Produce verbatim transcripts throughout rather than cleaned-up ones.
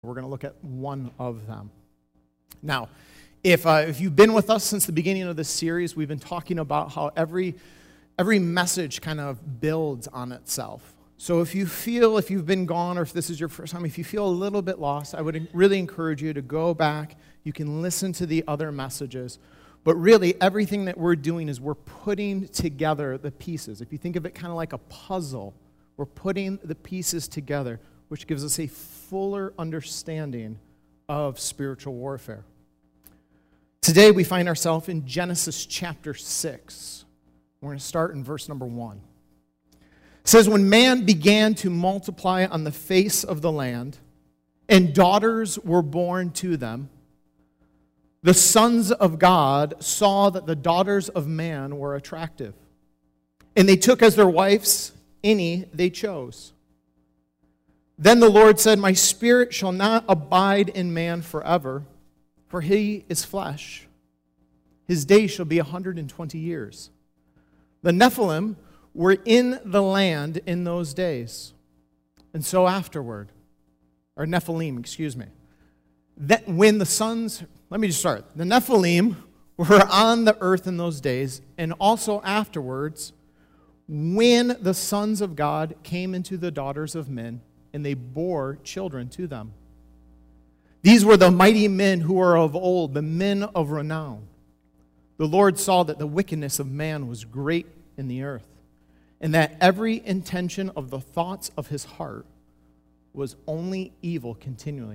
We're going to look at one of them. Now, if uh, if you've been with us since the beginning of this series, we've been talking about how every every message kind of builds on itself. So if you feel, if you've been gone, or if this is your first time, if you feel a little bit lost, I would really encourage you to go back. You can listen to the other messages. But really, everything that we're doing is we're putting together the pieces. If you think of it kind of like a puzzle, we're putting the pieces together, which gives us a fuller understanding of spiritual warfare. Today, we find ourselves in Genesis chapter six. We're going to start in verse number one. It says, when man began to multiply on the face of the land, and daughters were born to them, the sons of God saw that the daughters of man were attractive, and they took as their wives any they chose. Then the Lord said, my spirit shall not abide in man forever, for he is flesh. His days shall be a hundred and twenty years. The Nephilim were in the land in those days, and so afterward, or Nephilim, excuse me. That when the sons, let me just start. The Nephilim were on the earth in those days, and also afterwards, when the sons of God came into the daughters of men, and they bore children to them. These were the mighty men who were of old, the men of renown. The Lord saw that the wickedness of man was great in the earth, and that every intention of the thoughts of his heart was only evil continually.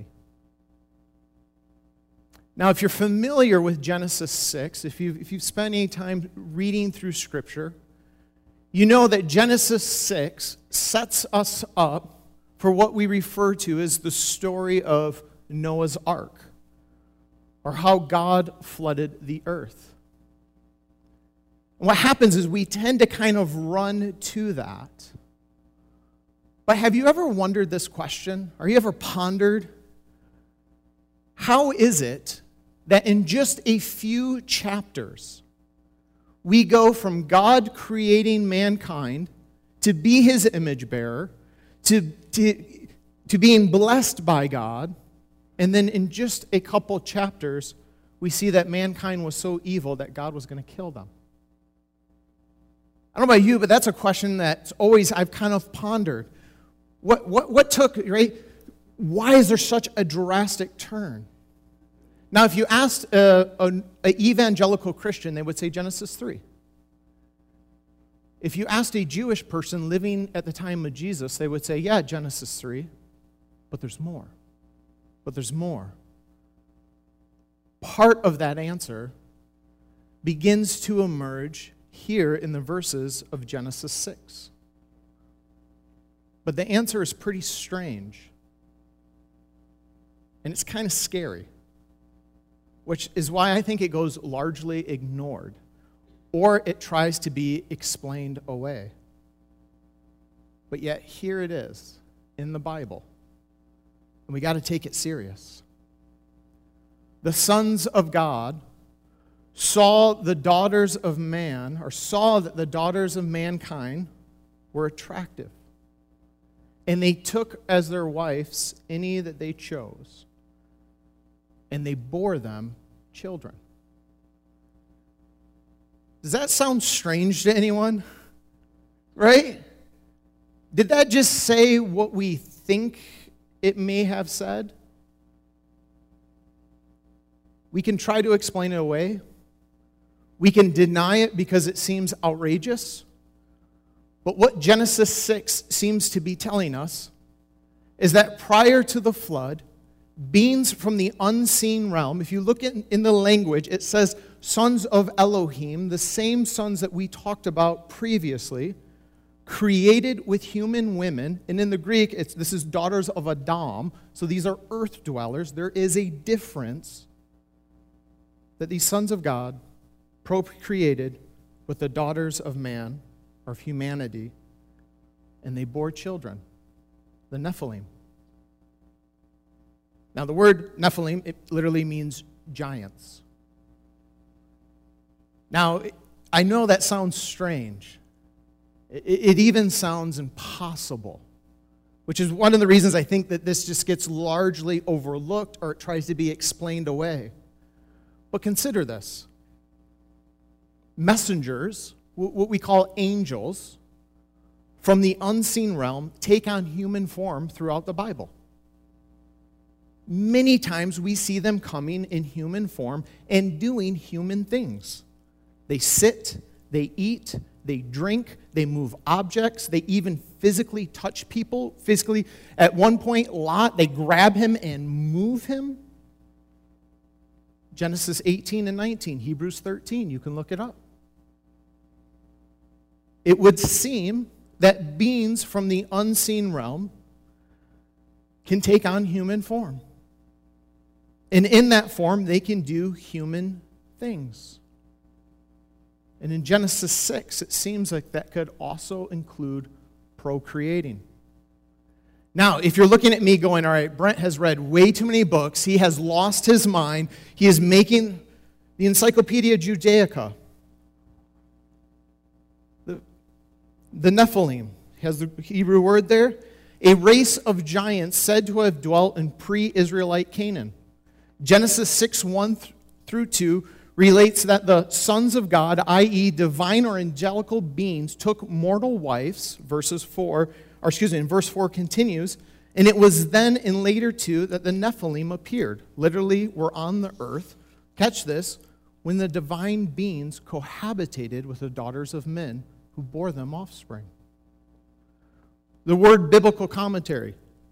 Now, if you're familiar with Genesis six, if you've, if you've spent any time reading through Scripture, you know that Genesis six sets us up for what we refer to as the story of Noah's Ark, or how God flooded the earth. And what happens is we tend to kind of run to that. But have you ever wondered this question? Or you ever pondered? How is it that in just a few chapters, we go from God creating mankind to be his image bearer, to, to, to being blessed by God, and then in just a couple chapters, we see that mankind was so evil that God was going to kill them? I don't know about you, but that's a question that's always I've kind of pondered. What, what, what took, right? Why is there such a drastic turn? Now, if you asked an evangelical Christian, they would say Genesis three. If you asked a Jewish person living at the time of Jesus, they would say, yeah, Genesis three, but there's more. But there's more. Part of that answer begins to emerge here in the verses of Genesis six. But the answer is pretty strange. And it's kind of scary, which is why I think it goes largely ignored, or it tries to be explained away. But yet here it is in the Bible, and we got to take it serious. The sons of God saw the daughters of man, or saw that the daughters of mankind were attractive, and they took as their wives any that they chose, and they bore them children. Does that sound strange to anyone? Right? Did that just say what we think it may have said? We can try to explain it away. We can deny it because it seems outrageous. But what Genesis six seems to be telling us is that prior to the flood, beings from the unseen realm, if you look in, in the language, it says sons of Elohim, the same sons that we talked about previously, created with human women. And in the Greek, it's, this is daughters of Adam. So these are earth dwellers. There is a difference that these sons of God procreated with the daughters of man, or of humanity, and they bore children, the Nephilim. Now, the word Nephilim, it literally means giants. Now, I know that sounds strange. It, it even sounds impossible which is one of the reasons I think that this just gets largely overlooked or it tries to be explained away. But consider this. Messengers, what we call angels, from the unseen realm, take on human form throughout the Bible. Many times we see them coming in human form and doing human things. They sit, they eat, they drink, they move objects, they even physically touch people. Physically, at one point, Lot, they grab him and move him. Genesis eighteen and nineteen, Hebrews thirteen, you can look it up. It would seem that beings from the unseen realm can take on human form. And in that form, they can do human things. And in Genesis six, it seems like that could also include procreating. Now, if you're looking at me going, all right, Brent has read way too many books, he has lost his mind, he is making the Encyclopedia Judaica, the, the Nephilim, has the Hebrew word there, a race of giants said to have dwelt in pre-Israelite Canaan. Genesis six, one through two relates that the sons of God, that is divine or angelical beings, took mortal wives, verses four, or excuse me, and verse four continues, and it was then in later two that the Nephilim appeared. Literally, were on the earth. Catch this, when the divine beings cohabitated with the daughters of men who bore them offspring. The word biblical commentary,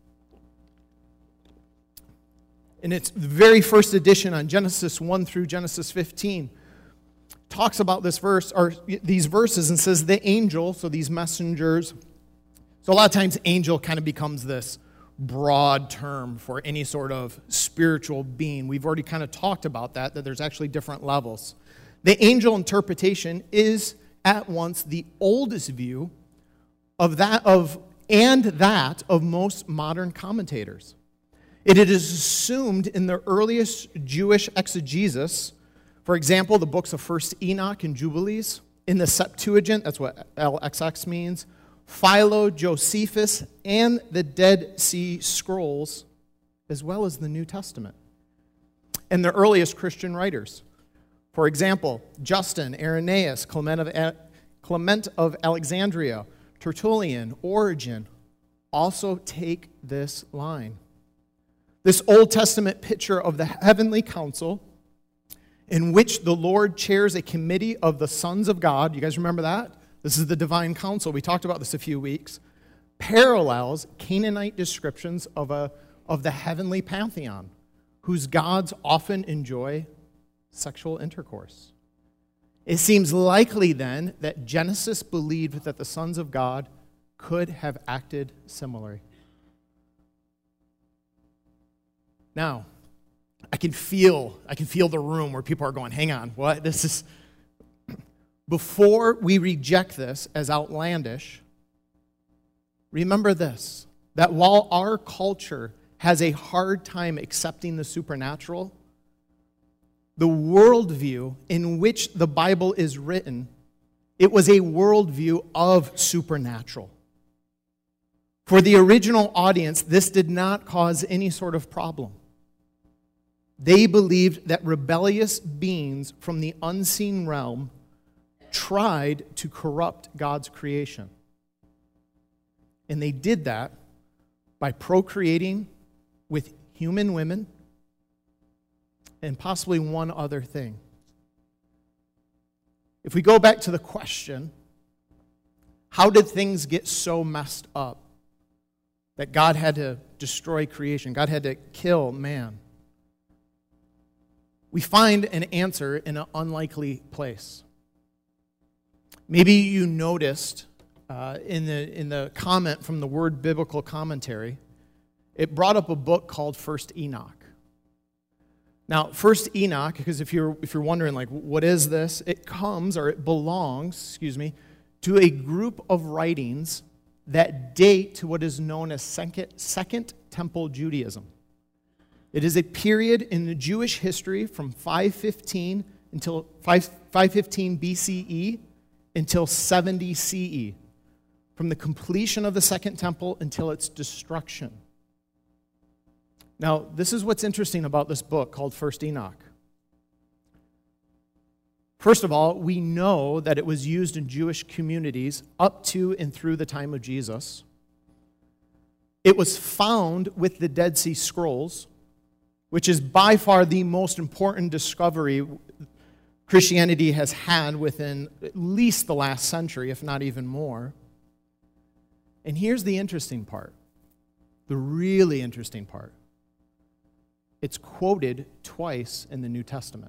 in its very first edition on Genesis one through Genesis fifteen, talks about this verse, or these verses, and says the angel, so these messengers. So a lot of times angel kind of becomes this broad term for any sort of spiritual being. We've already kind of talked about that, that there's actually different levels. The angel interpretation is at once the oldest view of that of and that of most modern commentators. It is assumed in the earliest Jewish exegesis, for example, the books of First Enoch and Jubilees, in the Septuagint, that's what L X X means, Philo, Josephus, and the Dead Sea Scrolls, as well as the New Testament. And the earliest Christian writers. For example, Justin, Irenaeus, Clement of, Clement of Alexandria, Tertullian, Origen, also take this line. This Old Testament picture of the heavenly council in which the Lord chairs a committee of the sons of God, you guys remember that? This is the divine council. We talked about this a few weeks. Parallels Canaanite descriptions of, a, of the heavenly pantheon, whose gods often enjoy sexual intercourse. It seems likely then that Genesis believed that the sons of God could have acted similarly. Now, I can feel, I can feel the room where people are going, hang on, what? This is, before we reject this as outlandish, remember this, that while our culture has a hard time accepting the supernatural, the worldview in which the Bible is written, it was a worldview of supernatural. For the original audience, this did not cause any sort of problem. They believed that rebellious beings from the unseen realm tried to corrupt God's creation. And they did that by procreating with human women and possibly one other thing. If we go back to the question, how did things get so messed up that God had to destroy creation? God had to kill man. We find an answer in an unlikely place. Maybe you noticed uh, in the in the comment from the Word Biblical Commentary, it brought up a book called First Enoch. Now, First Enoch, because if you're if you're wondering like what is this, it comes or it belongs, excuse me, to a group of writings that date to what is known as Second, Second Temple Judaism. It is a period in the Jewish history from five fifteen until five fifteen B C E until seventy C E. from the completion of the second temple until its destruction. Now, this is what's interesting about this book called First Enoch. First of all, we know that it was used in Jewish communities up to and through the time of Jesus. It was found with the Dead Sea Scrolls, which is by far the most important discovery Christianity has had within at least the last century, if not even more. And here's the interesting part, the really interesting part. It's quoted twice in the New Testament.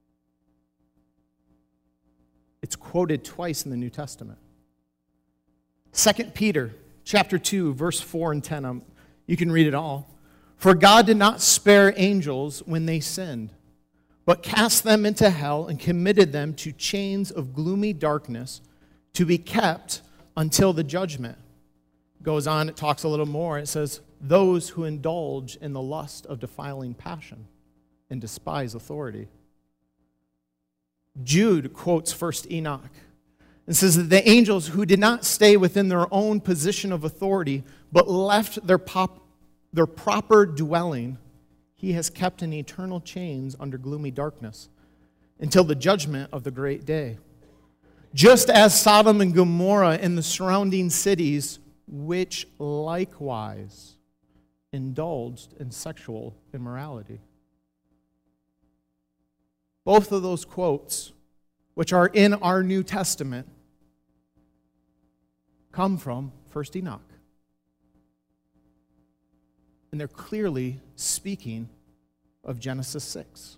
It's quoted twice in the New Testament. Second Peter chapter two, verse four and ten. Um, you can read it all. For God did not spare angels when they sinned, but cast them into hell and committed them to chains of gloomy darkness to be kept until the judgment. Goes on, it talks a little more. It says, those who indulge in the lust of defiling passion and despise authority. Jude quotes First Enoch and says that the angels who did not stay within their own position of authority, but left their, pop, their proper dwelling, he has kept in eternal chains under gloomy darkness until the judgment of the great day. Just as Sodom and Gomorrah and the surrounding cities, which likewise indulged in sexual immorality. Both of those quotes, which are in our New Testament, come from First Enoch. And they're clearly speaking of Genesis six.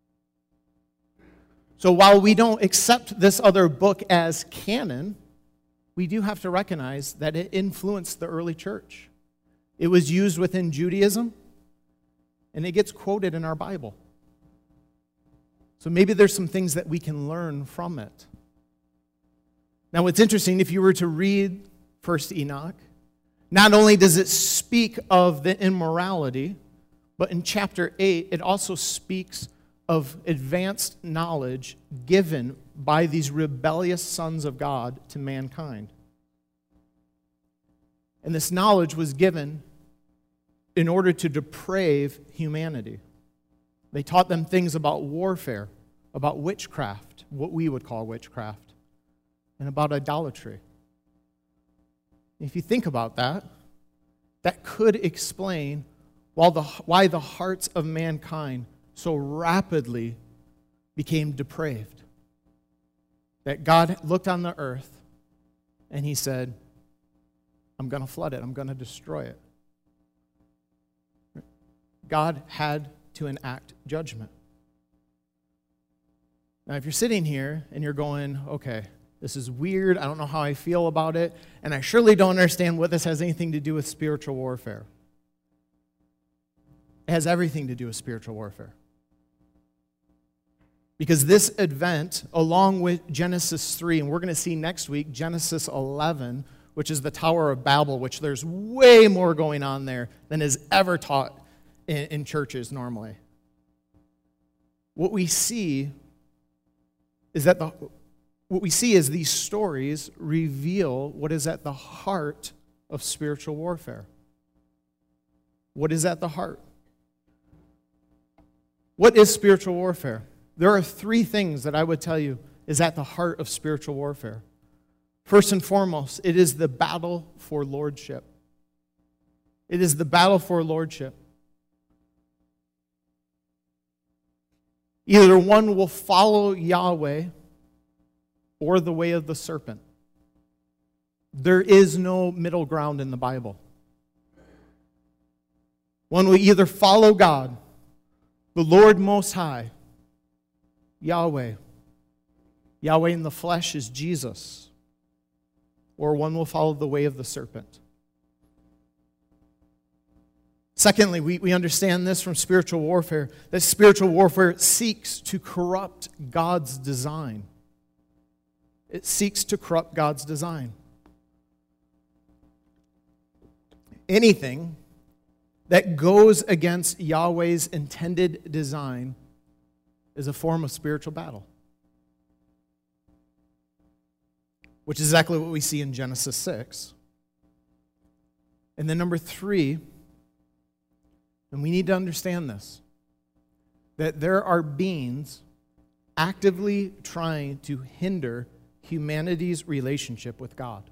So while we don't accept this other book as canon, we do have to recognize that it influenced the early church. It was used within Judaism, and it gets quoted in our Bible. So maybe there's some things that we can learn from it. Now, what's interesting, if you were to read First Enoch, not only does it speak of the immorality, but in chapter eight, it also speaks of advanced knowledge given by these rebellious sons of God to mankind. And this knowledge was given in order to deprave humanity. They taught them things about warfare, about witchcraft, what we would call witchcraft, and about idolatry. If you think about that, that could explain why the, why the hearts of mankind so rapidly became depraved. That God looked on the earth and he said, I'm going to flood it, I'm going to destroy it. God had to enact judgment. Now, if you're sitting here and you're going, okay, this is weird, I don't know how I feel about it, and I surely don't understand what this has anything to do with spiritual warfare. It has everything to do with spiritual warfare. Because this event, along with Genesis three, and we're going to see next week Genesis eleven, which is the Tower of Babel, which there's way more going on there than is ever taught in, in churches normally. What we see is that the what we see is these stories reveal what is at the heart of spiritual warfare. What is at the heart? What is spiritual warfare? There are three things that I would tell you is at the heart of spiritual warfare. First and foremost, it is the battle for lordship. It is the battle for lordship. Either one will follow Yahweh or the way of the serpent. There is no middle ground in the Bible. One will either follow God, the Lord Most High, Yahweh. Yahweh in the flesh is Jesus. Or one will follow the way of the serpent. Secondly, we, we understand this from spiritual warfare, that spiritual warfare seeks to corrupt God's design. It seeks to corrupt God's design. Anything that goes against Yahweh's intended design is a form of spiritual battle. which is exactly what we see in Genesis six. And then number three, and we need to understand this, that there are beings actively trying to hinder humanity's relationship with God.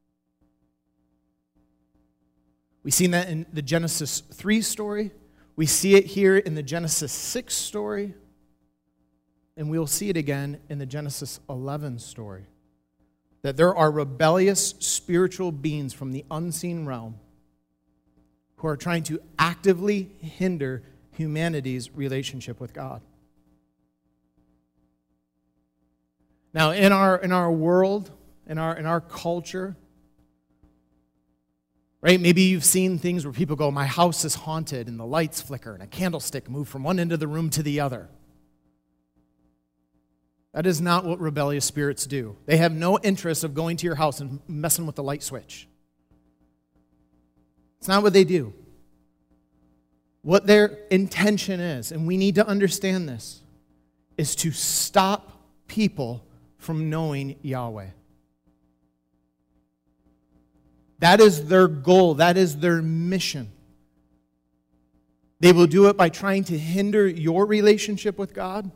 We've seen that in the Genesis three story. We see it here in the Genesis six story. And we'll see it again in the Genesis eleven story. That there are rebellious spiritual beings from the unseen realm who are trying to actively hinder humanity's relationship with God. Now, in our in our world, in our in our culture, right? Maybe you've seen things where people go, "My house is haunted," and the lights flicker, and a candlestick moves from one end of the room to the other. That is not what rebellious spirits do. They have no interest of going to your house and messing with the light switch. It's not what they do. What their intention is, and we need to understand this, is to stop people from knowing Yahweh. That is their goal. That is their mission. They will do it by trying to hinder your relationship with God.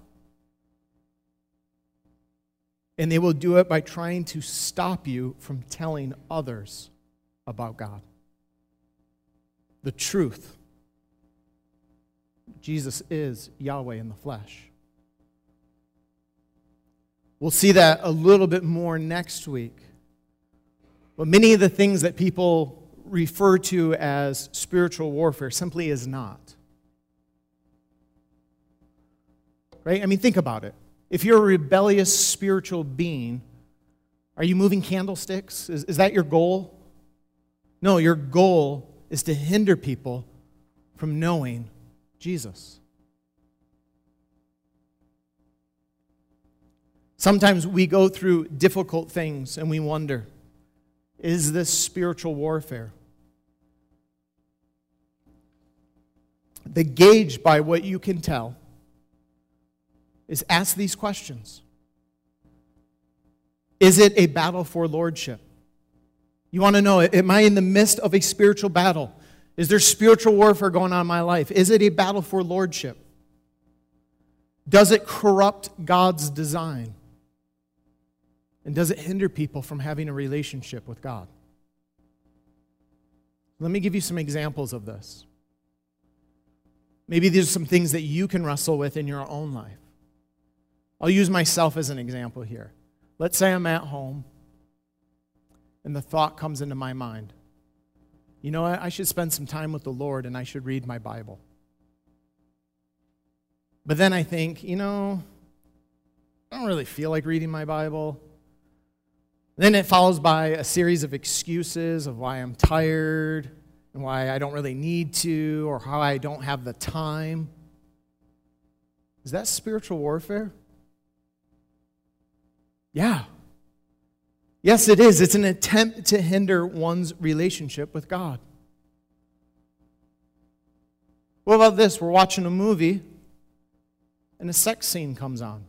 And they will do it by trying to stop you from telling others about God. The truth. Jesus is Yahweh in the flesh. We'll see that a little bit more next week. But many of the things that people refer to as spiritual warfare simply is not. Right? I mean, think about it. If you're a rebellious spiritual being, are you moving candlesticks? Is, is that your goal? No, your goal is to hinder people from knowing Jesus. Sometimes we go through difficult things and we wonder, is this spiritual warfare? The gauge by what you can tell is ask these questions. Is it a battle for lordship? You want to know, am I in the midst of a spiritual battle? Is there spiritual warfare going on in my life? Is it a battle for lordship? Does it corrupt God's design? And does it hinder people from having a relationship with God? Let me give you some examples of this. Maybe these are some things that you can wrestle with in your own life. I'll use myself as an example here. Let's say I'm at home and the thought comes into my mind, you know what, I should spend some time with the Lord and I should read my Bible. But then I think, you know, I don't really feel like reading my Bible. Then it follows by a series of excuses of why I'm tired and why I don't really need to or how I don't have the time. Is that spiritual warfare? Yeah. Yes, it is. It's an attempt to hinder one's relationship with God. What about this? We're watching a movie and a sex scene comes on.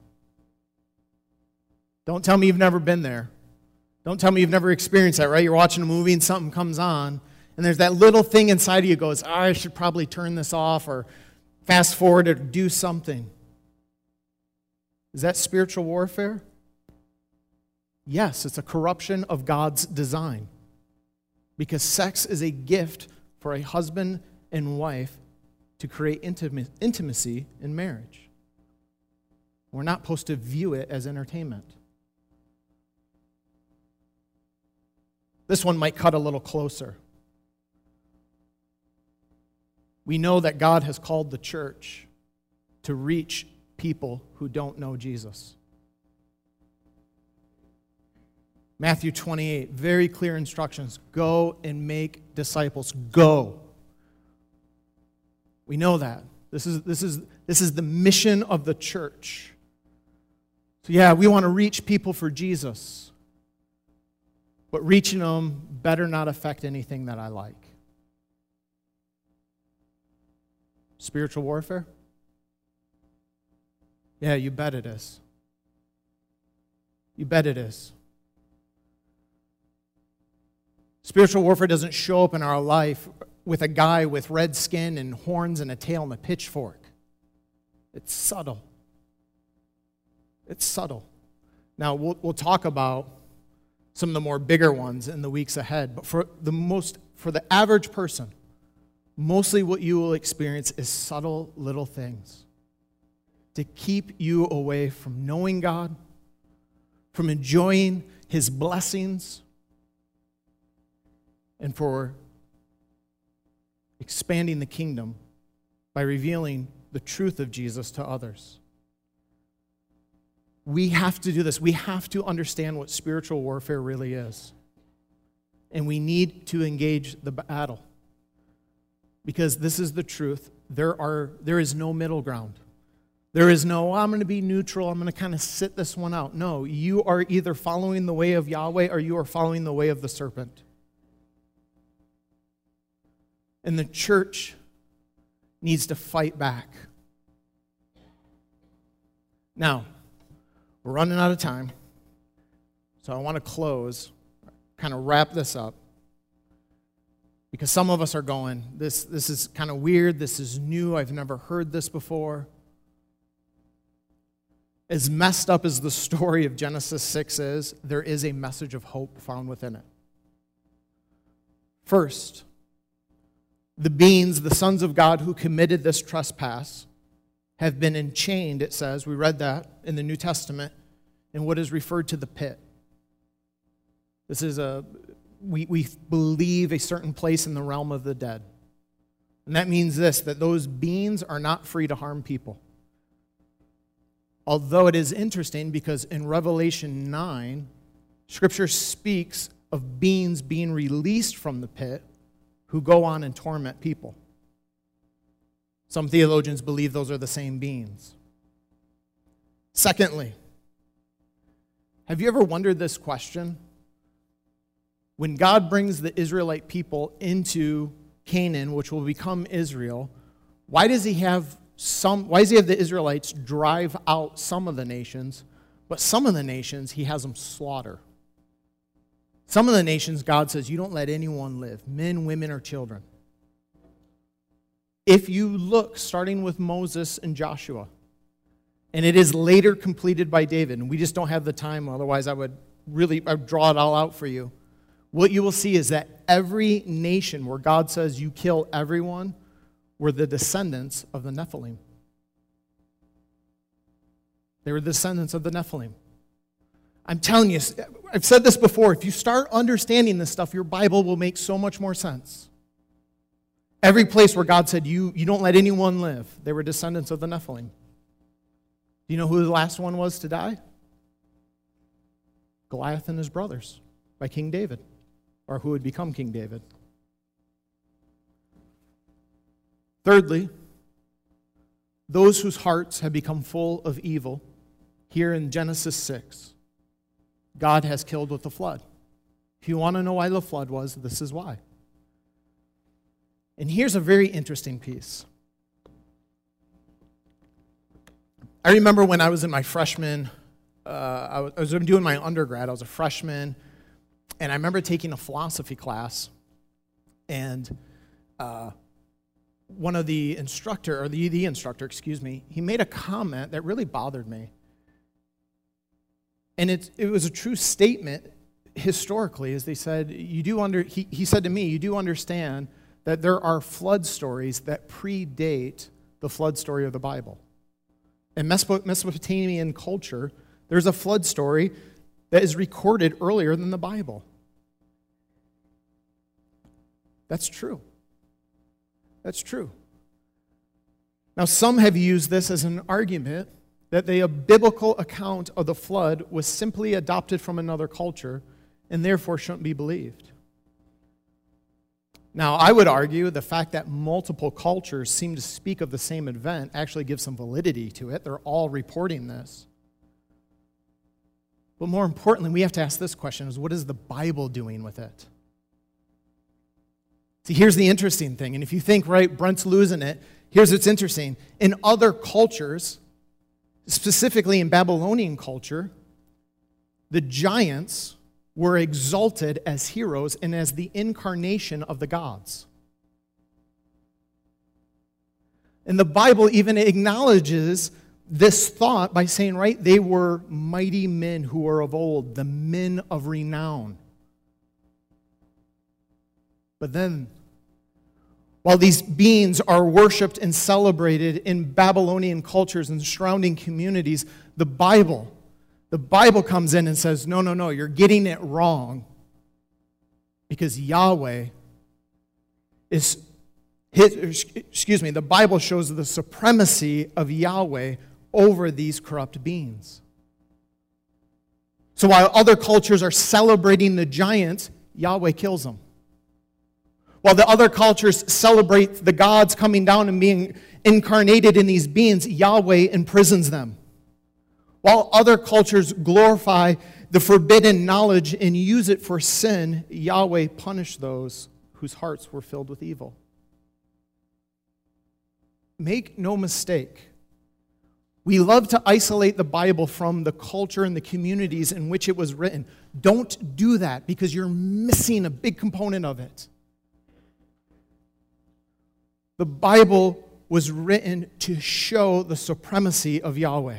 Don't tell me you've never been there. Don't tell me you've never experienced that, right? You're watching a movie and something comes on, and there's that little thing inside of you that goes, oh, I should probably turn this off or fast forward or do something. Is that spiritual warfare? Yes, it's a corruption of God's design. Because sex is a gift for a husband and wife to create intima- intimacy in marriage. We're not supposed to view it as entertainment. This one might cut a little closer. We know that God has called the church to reach people who don't know Jesus. Matthew twenty-eight, very clear instructions. Go and make disciples. Go. We know that. This is, this is, this is the mission of the church. So yeah, we want to reach people for Jesus. But reaching them better not affect anything that I like. Spiritual warfare? Yeah, you bet it is. You bet it is. Spiritual warfare doesn't show up in our life with a guy with red skin and horns and a tail and a pitchfork. It's subtle. It's subtle. Now, we'll, we'll talk about some of the more bigger ones in the weeks ahead, but for the most, for the average person, mostly what you will experience is subtle little things to keep you away from knowing God, from enjoying His blessings, and for expanding the kingdom by revealing the truth of Jesus to others. We have to do this. We have to understand what spiritual warfare really is. And we need to engage the battle. Because this is the truth. There are there is no middle ground. There is no, I'm going to be neutral, I'm going to kind of sit this one out. No, you are either following the way of Yahweh or you are following the way of the serpent. And the church needs to fight back. Now, we're running out of time, so I want to close, kind of wrap this up, because some of us are going, this, this is kind of weird, this is new, I've never heard this before. As messed up as the story of Genesis six is, there is a message of hope found within it. First, the beings, the sons of God who committed this trespass, have been enchained, it says, we read that in the New Testament, in what is referred to the pit. This is a, we, we believe, a certain place in the realm of the dead. And that means this, that those beings are not free to harm people. Although it is interesting because in Revelation nine, Scripture speaks of beings being released from the pit who go on and torment people. Some theologians believe those are the same beings. Secondly, have you ever wondered this question? When God brings the Israelite people into Canaan, which will become Israel, why does he have some, why does he have the Israelites drive out some of the nations, but some of the nations he has them slaughter? Some of the nations, God says, you don't let anyone live, men, women, or children. If you look, starting with Moses and Joshua, and it is later completed by David, and we just don't have the time, otherwise I would really I would draw it all out for you. What you will see is that every nation where God says you kill everyone were the descendants of the Nephilim. They were the descendants of the Nephilim. I'm telling you, I've said this before, if you start understanding this stuff, your Bible will make so much more sense. Every place where God said, you, you don't let anyone live, they were descendants of the Nephilim. Do you know who the last one was to die? Goliath and his brothers by King David, or who would become King David. Thirdly, those whose hearts have become full of evil, here in Genesis six, God has killed with the flood. If you want to know why the flood was, this is why. And here's a very interesting piece. I remember when I was in my freshman, uh, I was doing my undergrad, I was a freshman, and I remember taking a philosophy class, and uh, one of the instructor, or the, the instructor, excuse me, he made a comment that really bothered me. And it, it was a true statement historically, as they said, you do under, he, he said to me, you do understand that there are flood stories that predate the flood story of the Bible. In Mesopotamian culture, there's a flood story that is recorded earlier than the Bible. That's true. That's true. Now, some have used this as an argument that the biblical account of the flood was simply adopted from another culture and therefore shouldn't be believed. Now, I would argue the fact that multiple cultures seem to speak of the same event actually gives some validity to it. They're all reporting this. But more importantly, we have to ask this question, is what is the Bible doing with it? See, here's the interesting thing, and if you think, right, Brent's losing it, here's what's interesting. In other cultures, specifically in Babylonian culture, the giants were exalted as heroes and as the incarnation of the gods. And the Bible even acknowledges this thought by saying, right, they were mighty men who were of old, the men of renown. But then, while these beings are worshipped and celebrated in Babylonian cultures and surrounding communities, the Bible, the Bible comes in and says, no, no, no, you're getting it wrong. Because Yahweh is, his, excuse me, the Bible shows the supremacy of Yahweh over these corrupt beings. So while other cultures are celebrating the giants, Yahweh kills them. While the other cultures celebrate the gods coming down and being incarnated in these beings, Yahweh imprisons them. While other cultures glorify the forbidden knowledge and use it for sin, Yahweh punished those whose hearts were filled with evil. Make no mistake, we love to isolate the Bible from the culture and the communities in which it was written. Don't do that because you're missing a big component of it. The Bible was written to show the supremacy of Yahweh.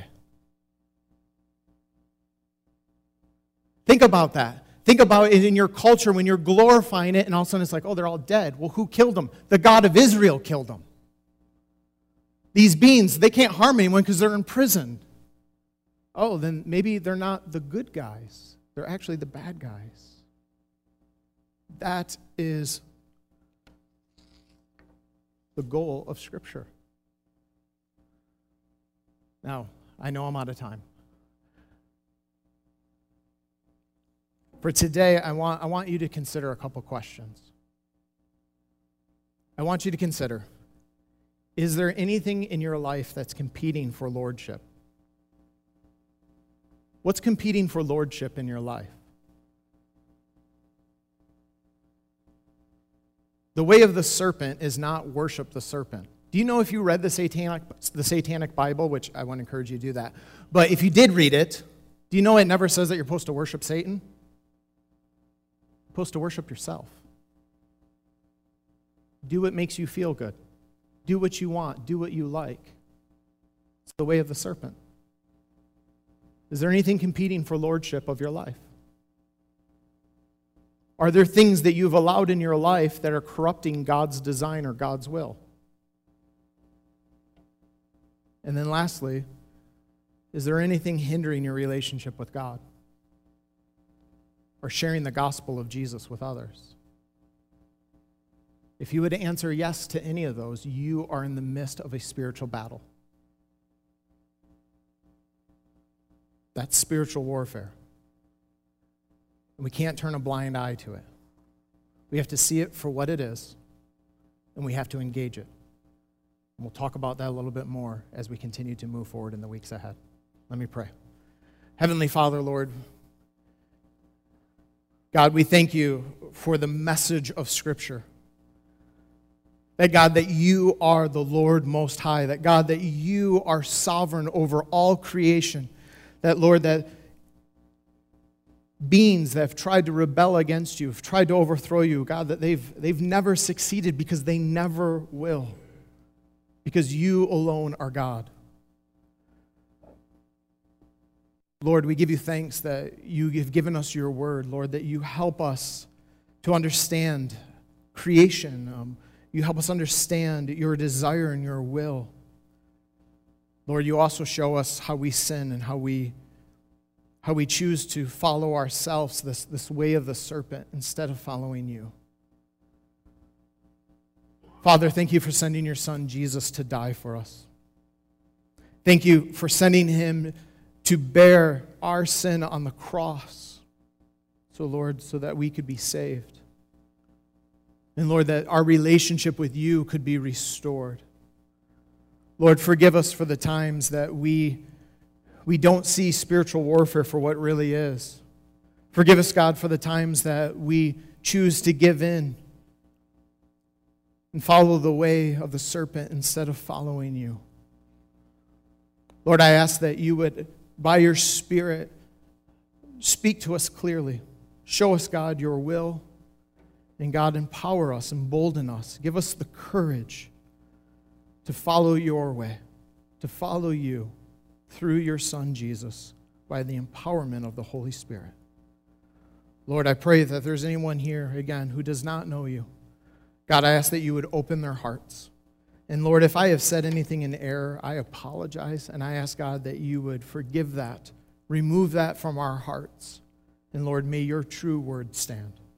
Think about that. Think about it in your culture when you're glorifying it and all of a sudden it's like, oh, they're all dead. Well, who killed them? The God of Israel killed them. These beings, they can't harm anyone because they're in prison. Oh, then maybe they're not the good guys. They're actually the bad guys. That is the goal of Scripture. Now, I know I'm out of time. For today, I want, I want you to consider a couple questions. I want you to consider, is there anything in your life that's competing for lordship? What's competing for lordship in your life? The way of the serpent is not worship the serpent. Do you know if you read the Satanic, the Satanic Bible, which I want to encourage you to do that, but if you did read it, do you know it never says that you're supposed to worship Satan? You're supposed to worship yourself. Do what makes you feel good. Do what you want. Do what you like. It's the way of the serpent. Is there anything competing for lordship of your life? Are there things that you've allowed in your life that are corrupting God's design or God's will? And then lastly, is there anything hindering your relationship with God or sharing the gospel of Jesus with others? If you would answer yes to any of those, you are in the midst of a spiritual battle. That's spiritual warfare. And we can't turn a blind eye to it. We have to see it for what it is, and we have to engage it. And we'll talk about that a little bit more as we continue to move forward in the weeks ahead. Let me pray. Heavenly Father, Lord, God, we thank you for the message of Scripture. That, God, that you are the Lord Most High. That, God, that you are sovereign over all creation. That, Lord, that beings that have tried to rebel against you, have tried to overthrow you, God, that they've, they've never succeeded because they never will. Because you alone are God. Lord, we give you thanks that you have given us your word, Lord, that you help us to understand creation. Um, you help us understand your desire and your will. Lord, you also show us how we sin and how we how we choose to follow ourselves, this, this way of the serpent, instead of following you. Father, thank you for sending your Son, Jesus, to die for us. Thank you for sending him to bear our sin on the cross. So, Lord, so that we could be saved. And, Lord, that our relationship with you could be restored. Lord, forgive us for the times that we We don't see spiritual warfare for what it really is. Forgive us, God, for the times that we choose to give in and follow the way of the serpent instead of following you. Lord, I ask that you would, by your Spirit, speak to us clearly. Show us, God, your will. And God, empower us, embolden us. Give us the courage to follow your way, to follow you through your Son, Jesus, by the empowerment of the Holy Spirit. Lord, I pray that there's anyone here, again, who does not know you. God, I ask that you would open their hearts. And Lord, if I have said anything in error, I apologize, and I ask, God, that you would forgive that, remove that from our hearts. And Lord, may your true word stand.